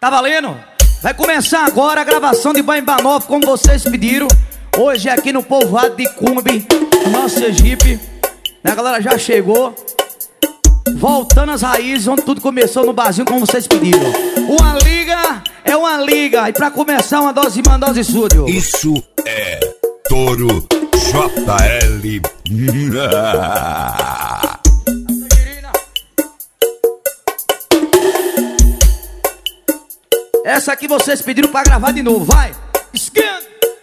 Tá valendo? Vai começar agora a gravação de Baimbá Novo, como vocês pediram. Hoje é aqui no povoado de Cumbe, no nosso Sergipe. A galera já chegou. Voltando às raízes, onde tudo começou no barzinho, como vocês pediram. Uma liga é uma liga. E pra começar, uma dose estúdio. Isso é Touro JL. Essa aqui vocês pediram pra gravar de novo, vai! Esquenta!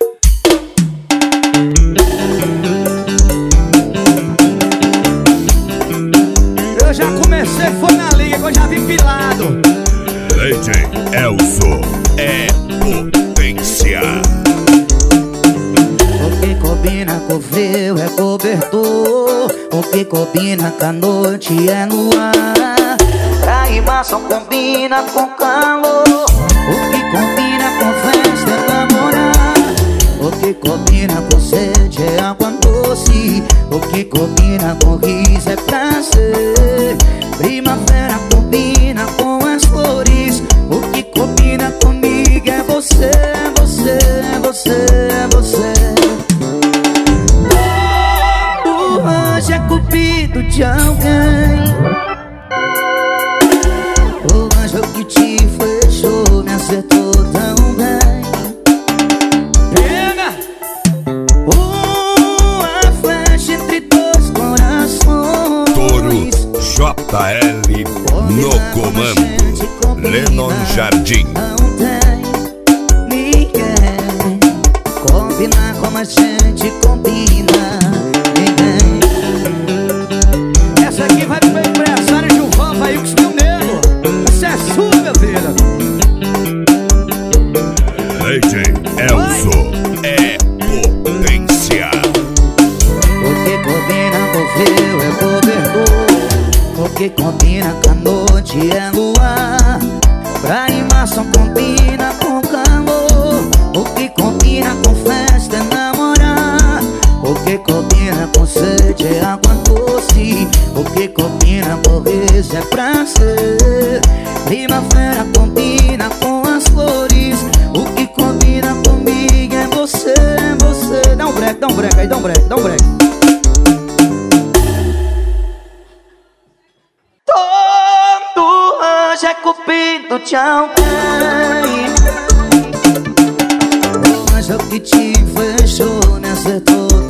Eu já comecei, foi na liga, que eu já vi pilado. DJ Elzo é potência. O que combina com o frio é cobertor. O que combina com a noite é no ar. Pra rimar só combina com calor. O que combina com festa é namorar. O que combina com sede é água doce. O que combina com riso é prazer. Primavera combina com as flores. O que combina comigo é você, você, você, você. Todo anjo é cupido de alguém. O anjo que te fechou me acertou tão bem. Pega! Uma flecha entre dois corações. Touro JL no comando. Lennon Jardim. Não tem ninguém. Combinar como a gente combina. Ninguém. Essa aqui vai pro meu empresário Gilvan, vai o que se nego. Essa é sua, meu filho. DJ Elzo é potência. O que combina com o frio é cobertor. O que combina com a noite é luar. Pra rimar só combina com calor. O que combina com festa é namorar. O que combina com sede é água doce. O que combina com riso é prazer. Primavera combina com as flores. O que combina comigo é você, você. Dá um break aí, dá um break. Todo anjo é cupido de alguém. O anjo que te fechou me acertou